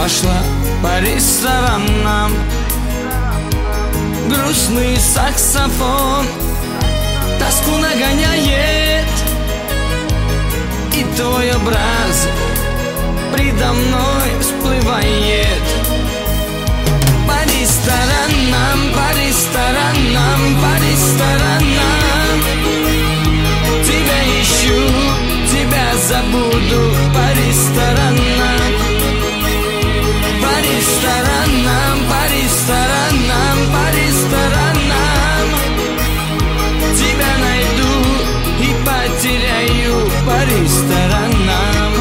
Пошла по ресторанам, грустный саксофон тоску нагоняет, и твой образ предо мной всплывает. По ресторанам, по ресторанам, по ресторанам тебя ищу, тебя забуду. По ресторанам, по ресторанам, по ресторанам, по ресторанам тебя найду и потеряю. По ресторанам.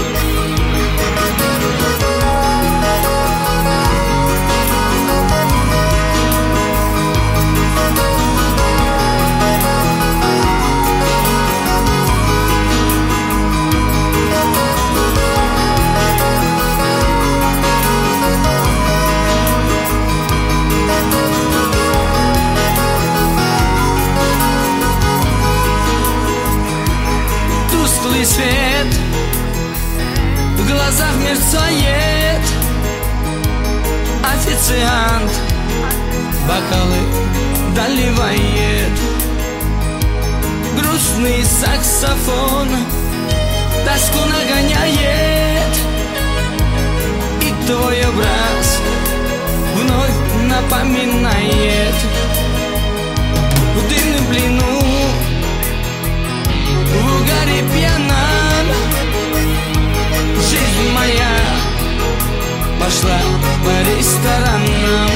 Тусклый свет в глазах мерцает, официант бокалы доливает. Грустный саксофон тоску нагоняет, и твой образ вновь напоминает. В дымном плену, в угаре пьяном жизнь моя пошла по ресторанам.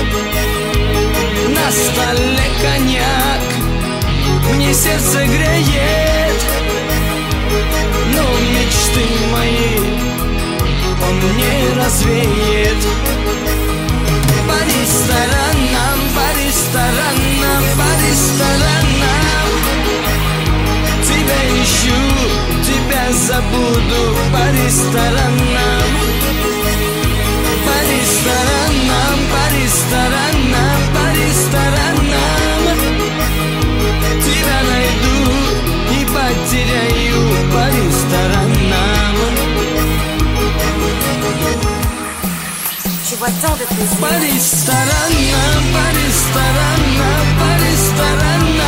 На столе коньяк мне сердце греет, но мечты мои он не развеет. По ресторанам, по ресторанам, по ресторанам тебя ищу, тебя забуду. По ресторанам, по ресторанам, по ресторанам, по ресторанам тебя найду и потеряю. По ресторанам. Чеботар, по ресторанам, по ресторанам, по ресторанам